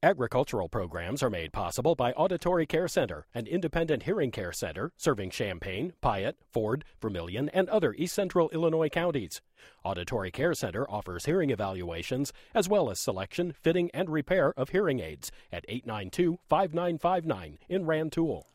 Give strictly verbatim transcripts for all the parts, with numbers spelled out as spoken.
Agricultural programs are made possible by Auditory Care Center, an independent hearing care center serving Champaign, Piatt, Ford, Vermilion, and other East Central Illinois counties. Auditory Care Center offers hearing evaluations as well as selection, fitting, and repair of hearing aids at eight nine two, five nine five nine in Rantoul.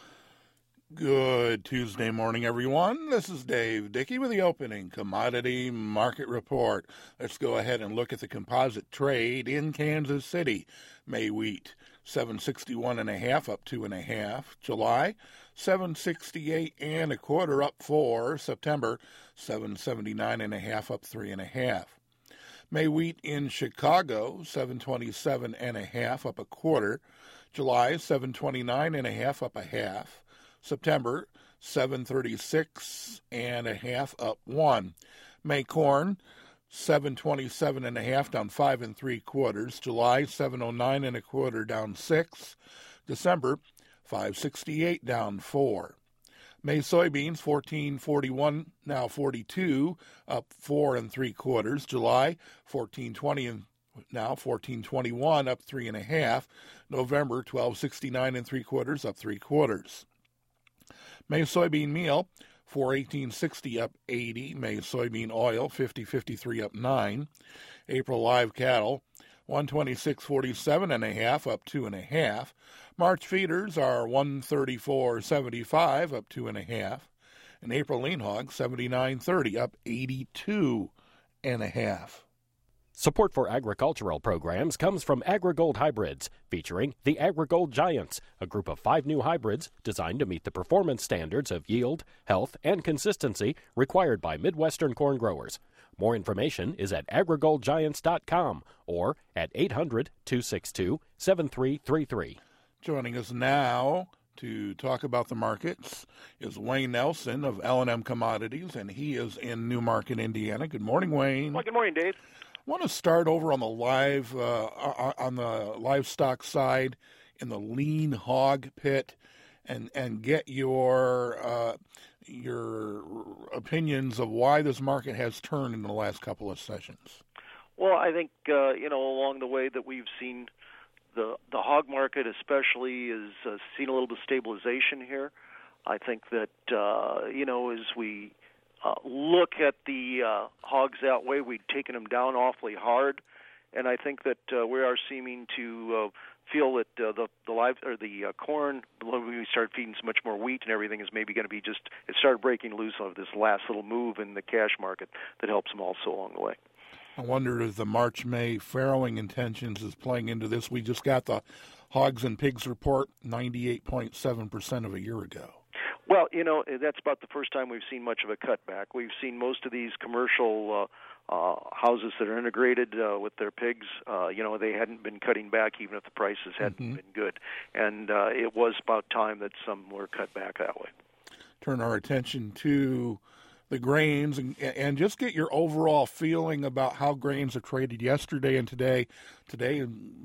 Good Tuesday morning, everyone. This is Dave Dickey with the opening commodity market report. Let's go ahead and look at the composite trade in Kansas City. May wheat, seven sixty-one and a half, up two and a half. July, seven sixty-eight and a quarter, up four. September, seven seventy-nine and a half, up three and a half. May wheat in Chicago, seven twenty-seven and a half, up a quarter. July, seven twenty-nine and a half, up a half. September, seven thirty-six and a half, up one. May corn, seven twenty-seven and a half, down five and three quarters. July, seven oh nine and a quarter, down six. December, five sixty-eight, down four. May soybeans, fourteen forty-one, now forty-two, up four and three quarters. July, fourteen twenty and now fourteen twenty-one, up three and a half. November, twelve sixty-nine and three quarters, up three quarters. May soybean meal, four eighteen sixty, up eighty. May soybean oil, fifty fifty-three, up nine. April live cattle, one twenty-six forty-seven and a half, up two and a half. March feeders are one thirty-four seventy-five, up two and a half. And April lean hog, seventy-nine thirty, up eighty-two and a half. Support for agricultural programs comes from AgriGold Hybrids, featuring the AgriGold Giants, a group of five new hybrids designed to meet the performance standards of yield, health, and consistency required by Midwestern corn growers. More information is at agri gold giants dot com or at eight hundred, two six two, seven three three three. Joining us now to talk about the markets is Wayne Nelson of L and M Commodities, and he is in Newmarket, Indiana. Good morning, Wayne. Well, good morning, Dave. I want to start over on the live uh, on the livestock side in the lean hog pit, and and get your uh, your opinions of why this market has turned in the last couple of sessions. Well, I think uh, you know along the way that we've seen the the hog market, especially, is uh, seen a little bit of stabilization here. I think that uh, you know as we Uh, look at the uh, hogs that way, we've taken them down awfully hard, and I think that uh, we are seeming to uh, feel that uh, the the live or the uh, corn, when we start feeding so much more wheat and everything, is maybe going to be just it started breaking loose of this last little move in the cash market that helps them also along the way. I wonder if the March-May farrowing intentions is playing into this. We just got the hogs and pigs report, ninety-eight point seven percent of a year ago. Well, you know, that's about the first time we've seen much of a cutback. We've seen most of these commercial uh, uh, houses that are integrated uh, with their pigs, uh, you know, they hadn't been cutting back even if the prices hadn't mm-hmm. been good. And uh, it was about time that some were cut back that way. Turn our attention to the grains and, and just get your overall feeling about how grains are traded yesterday and today. Today,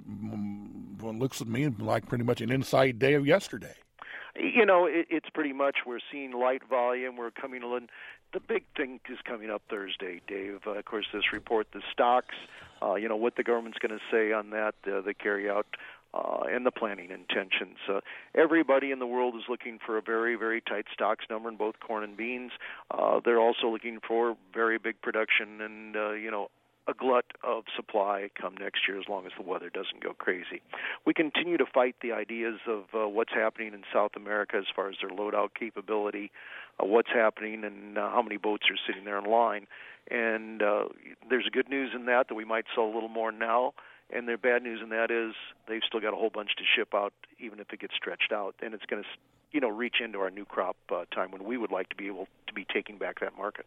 one looks at me like pretty much an inside day of yesterday. You know, it, it's pretty much we're seeing light volume. We're coming in. The big thing is coming up Thursday, Dave. Uh, of course, this report, the stocks, uh, you know, what the government's going to say on that, uh, the carry out, uh, and the planning intentions. Uh, everybody in the world is looking for a very, very tight stocks number in both corn and beans. Uh, they're also looking for very big production and, uh, you know, a glut of supply come next year as long as the weather doesn't go crazy. We continue to fight the ideas of uh, what's happening in South America as far as their load-out capability, uh, what's happening and uh, how many boats are sitting there in line. And uh, there's good news in that, that we might sell a little more now, and the bad news in that is they've still got a whole bunch to ship out even if it gets stretched out, and it's going to you know, reach into our new crop uh, time when we would like to be able to be taking back that market.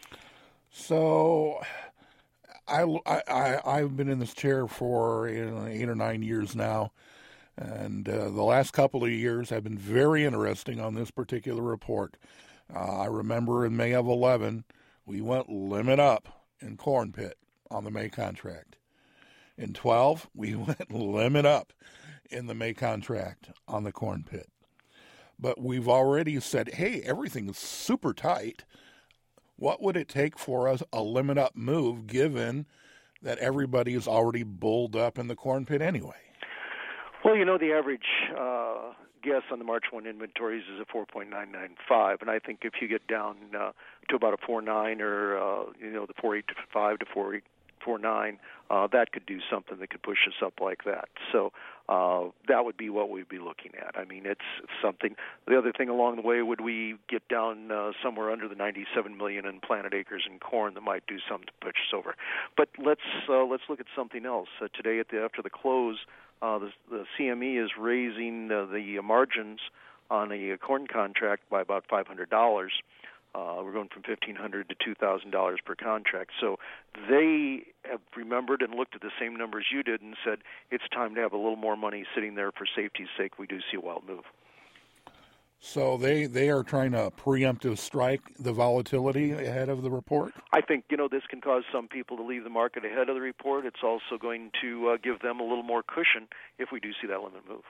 So I, I, I've been in this chair for you know, eight or nine years now, and uh, the last couple of years have been very interesting on this particular report. Uh, I remember in May of eleven, we went limit up in corn pit on the May contract. In twelve, we went limit up in the May contract on the corn pit. But we've already said, hey, everything is super tight. What would it take for us a limit up move given that everybody is already bulled up in the corn pit anyway? Well, you know, the average uh, guess on the March first inventories is a four point nine nine five, and I think if you get down uh, to about a four point nine or, uh, you know, the four point eight five to four point nine, uh, that could do something that could push us up like that. So uh, that would be what we'd be looking at. I mean, it's something. The other thing along the way, would we get down uh, somewhere under the ninety-seven million in planted acres in corn that might do something to push us over. But let's uh, let's look at something else. Uh, today, at the after the close, uh, the, the C M E is raising uh, the margins on a corn contract by about five hundred dollars. Uh, we're going from fifteen hundred dollars to two thousand dollars per contract. So they have remembered and looked at the same numbers you did and said it's time to have a little more money sitting there for safety's sake. We do see a wild move. So they, they are trying to preemptive strike the volatility ahead of the report? I think, you know, this can cause some people to leave the market ahead of the report. It's also going to uh, give them a little more cushion if we do see that limit move.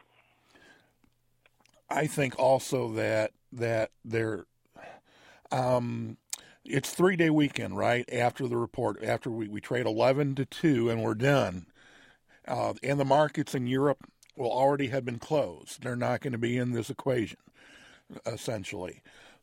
I think also that that they're Um, it's three-day weekend, right, after the report, after we, we trade eleven to two and we're done. Uh, and the markets in Europe will already have been closed. They're not going to be in this equation, essentially.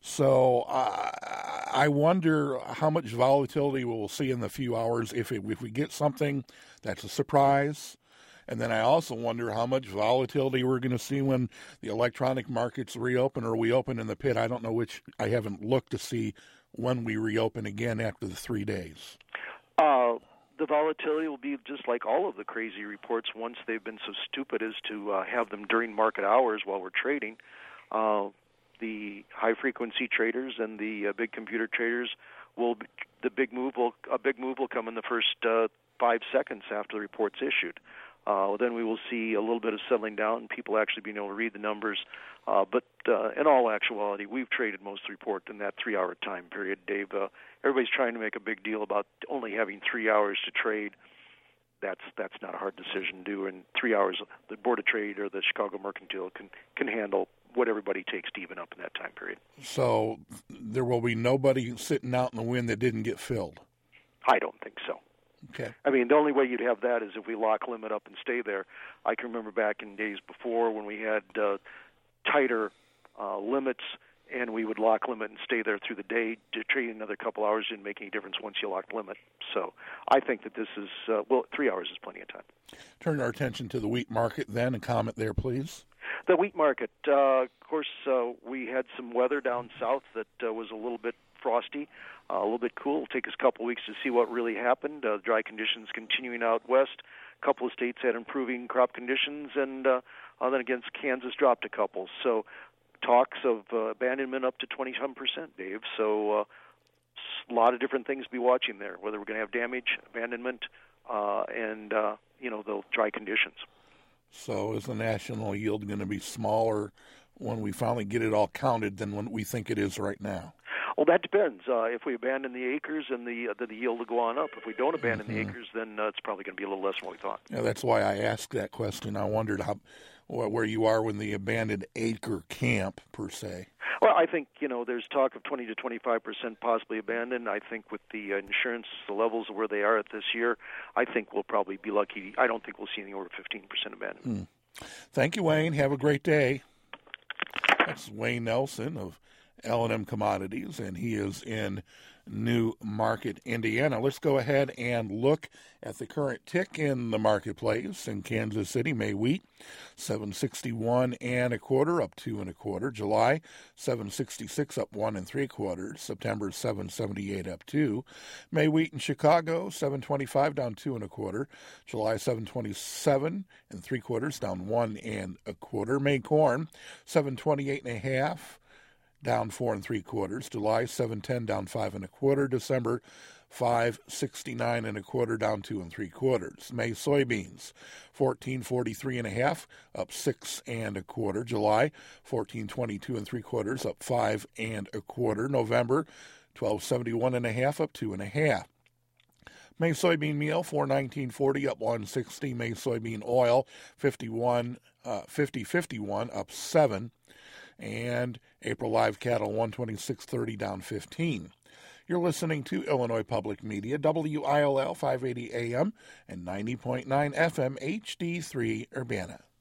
So uh, I wonder how much volatility we'll see in the few hours if, it, if we get something that's a surprise. And then I also wonder how much volatility we're going to see when the electronic markets reopen or we open in the pit. I don't know which. I haven't looked to see when we reopen again after the three days. Uh, the volatility will be just like all of the crazy reports once they've been so stupid as to uh, have them during market hours while we're trading. Uh, the high-frequency traders and the uh, big computer traders will be, the big move will a big move will come in the first uh, five seconds after the report's issued. Uh, then we will see a little bit of settling down, people actually being able to read the numbers. Uh, but uh, in all actuality, we've traded most of the report in that three-hour time period, Dave. Uh, everybody's trying to make a big deal about only having three hours to trade. That's that's not a hard decision to do. In three hours, the Board of Trade or the Chicago Mercantile can, can handle what everybody takes to even up in that time period. So there will be nobody sitting out in the wind that didn't get filled? I don't think so. Okay. I mean, the only way you'd have that is if we lock limit up and stay there. I can remember back in days before when we had uh, tighter uh, limits and we would lock limit and stay there through the day. Trading another couple hours didn't make any difference once you locked limit. So I think that this is, uh, well, three hours is plenty of time. Turn our attention to the wheat market then. A comment there, please. The wheat market, uh, of course, uh, we had some weather down south that uh, was a little bit frosty, uh, a little bit cool. It'll take us a couple weeks to see what really happened. Uh, dry conditions continuing out west. A couple of states had improving crop conditions, and uh, uh, then against Kansas dropped a couple. So talks of uh, abandonment up to twenty-some percent, Dave. So uh, a lot of different things to be watching there, whether we're going to have damage, abandonment, uh, and, uh, you know, the dry conditions. So is the national yield going to be smaller when we finally get it all counted than when we think it is right now? Well, that depends. Uh, if we abandon the acres, and the uh, the yield will go on up. If we don't abandon mm-hmm. the acres, then uh, it's probably going to be a little less than what we thought. Yeah, that's why I asked that question. I wondered how where you are in the abandoned acre camp, per se. Well, I think, you know, there's talk of twenty to twenty-five percent possibly abandoned. I think with the uh, insurance, the levels of where they are at this year, I think we'll probably be lucky. I don't think we'll see any over fifteen percent abandonment. Hmm. Thank you, Wayne. Have a great day. That's Wayne Nelson of L and M Commodities, and he is in New Market, Indiana. Let's go ahead and look at the current tick in the marketplace in Kansas City. May wheat, seven sixty-one and a quarter, up two and a quarter. July, seven sixty-six, up one and three quarters. September, seven seventy-eight, up two. May wheat in Chicago, seven twenty-five, down two and a quarter. July, seven twenty-seven and three quarters, down one and a quarter. May corn, seven twenty-eight and a half, down four and three quarters. July, seven ten, down five and a quarter. December, five sixty-nine and a quarter, down two and three quarters. May soybeans, fourteen forty-three and a half, up six and a quarter. July, fourteen twenty-two and three quarters, up five and a quarter. November, twelve seventy-one and a half, up two and a half. May soybean meal, four nineteen forty, up one sixty. May soybean oil, fifty-one, uh, fifty fifty-one, up seven. And April live cattle, one twenty-six thirty, down fifteen. You're listening to Illinois Public Media, W I L L five eighty A M and ninety point nine F M H D three Urbana.